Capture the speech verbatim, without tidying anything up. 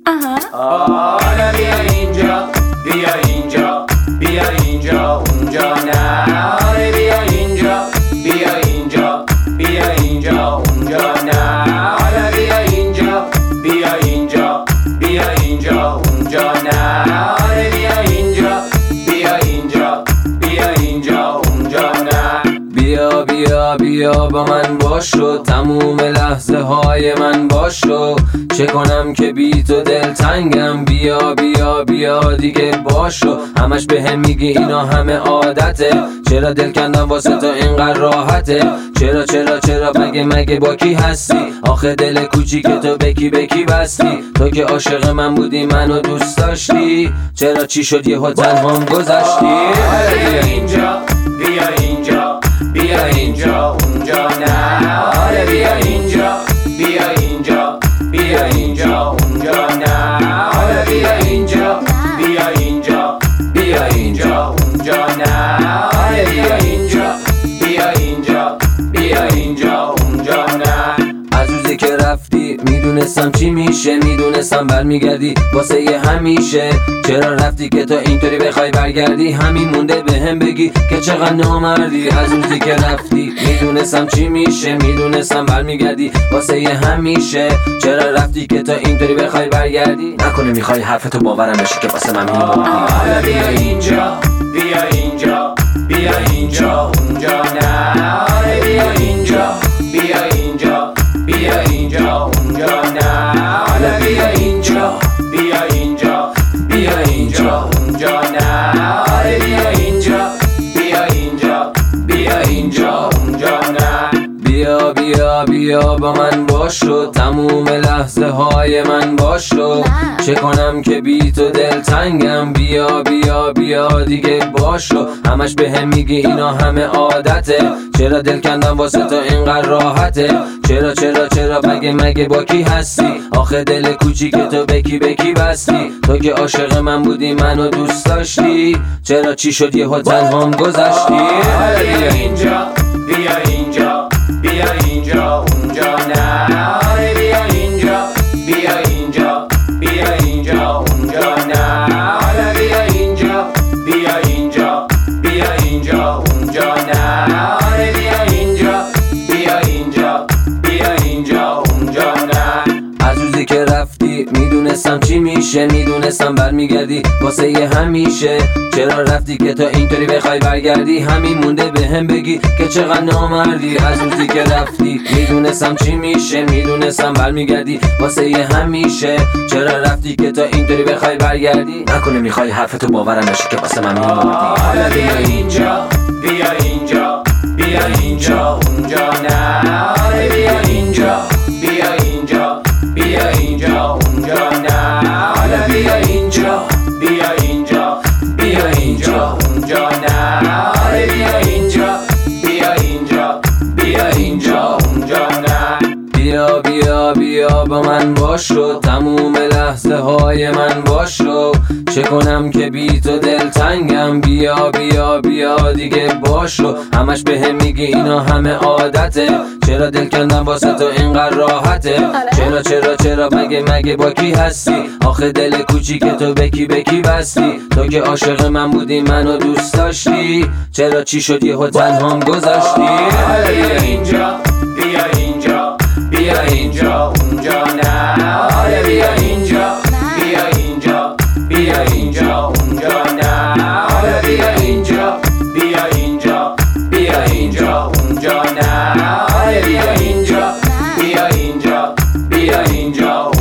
آره بیا اینجا، بیا اینجا، بیا اینجا، اونجا نه. آره بیا اینجا، بیا اینجا، بیا اینجا، اونجا نه. آره بیا اینجا، بیا اینجا، بیا اینجا، اونجا نه. آره بیا اینجا، بیا اینجا، بیا اینجا، اونجا نه. بیا بیا بیا با من باشو، تموم لحظه های من باشو. چه کنم که بی تو دل تنگم، بیا بیا بیا دیگه باشو. همش به هم میگی اینا همه عادته، چرا دل کندم واسه تو اینقدر راحته؟ چرا چرا چرا مگه مگه با کی هستی؟ آخه دل کوچیک تو بکی بکی بستی. تو که عاشق من بودی منو دوست داشتی، چرا چی شد یهو تنهام گذشتی؟ بیا اینجا، بیا اینجا، بیا اینجا، اونجا نه. آره بیا اینجا، بیا اینجا، بیا اینجا، اونجا نه. آره بیا اینجا، بیا اینجا، بیا اینجا، اونجا نه. آره بیا اینجا، بیا اینجا، بیا اینجا، اونجا نه. از روزی که رفتی میدونستم چی میشه، میدونستم برمیگردی واسه یه همیشه. چرا رفتی که تو اینطوری بخوای برگردی؟ همین مونده به هم بگی که چقدر نامردی. از روزی که رفتی میدونستم چی میشه، میدونستم برمیگردی واسه یه همیشه. چرا رفتی که تو اینطوری بخوای برگردی؟ نکنه میخوای حرفتو باورم بشه که واسه من میموندی. آره بیا اینجا، بیا اینجا، بیا اینجا، اونجا نه. آره بیا اینجا، بیا اینجا، بیا اینجا، اونجا نه. آره بیا اینجا، بیا اینجا، بیا اینجا، اونجا نه. آره بیا اینجا، بیا اینجا، بیا اینجا، اونجا نه. بیا بیا بیا با من باشو، تموم لحظه های من باشو. چه کنم که بی تو دل تنگم، بیا بیا بیا دیگه باشو. همش به هم میگی اینا همه عادته، چرا دل کندم واسه تو اینقدر راحته؟ چرا چرا چرا مگه مگه با کی هستی؟ آخه دل کوچیک تو بکی بکی بستی. تو که عاشق من بودی منو دوست داشتی، چرا چی شد یهو تنهام گذشتی؟ بیا اینجا، بیا اینجا، بیا اینجا، اونجا نه. آره بیا اینجا، بیا اینجا، بیا اینجا، اونجا نه. آره بیا اینجا، بیا اینجا، بیا اینجا، اونجا نه. آره بیا اینجا، بیا اینجا، بیا اینجا، اونجا نه. از روزی که رفتی میدونستم چی میشه، میدونستم برمیگردی واسه یه همیشه. چرا رفتی که تو اینطوری بخوای برگردی؟ همین مونده به هم بگی که چقدر نامردی. از روزی که رفتی میدونستم چی میشه، میدونستم برمیگردی واسه یه همیشه. چرا رفتی که تو اینطوری بخوای برگردی؟ نکنه میخوای حرفتو باورم بشه که واسه من میموندی. آره بیا اینجا، بیا اینجا، بیا اینجا، اونجا نه. آره بیا اینجا، بیا اینجا، بیا اینجا، اونجا نه. آره بیا اینجا، بیا اینجا، بیا اینجا، اونجا نه. آره بیا اینجا، بیا اینجا، بیا اینجا، اونجا نه. بیا بیا بیا با من باشو، تموم لحظه های من باشو. چه کنم که بی تو دل تنگم، بیا بیا بیا دیگه باشو. همش به هم میگی اینا همه عادته، چرا دل کندم واسه تو اینقدر راحته؟ چرا چرا چرا مگه مگه با کی هستی؟ آخه دل کوچیک تو بکی بکی بستی. تو که عاشق من بودی منو دوست داشتی، چرا چی شد یهو تنهام گذشتی؟ بیا اینجا، بیا اینجا، بیا اینجا، اونجا نه. آره بیا اینجا، بیا اینجا، بیا اینجا، اونجا نه. آره بیا اینجا، بیا اینجا، بیا اینجا، اونجا نه. آره بیا اینجا، بیا اینجا، بیا اینجا.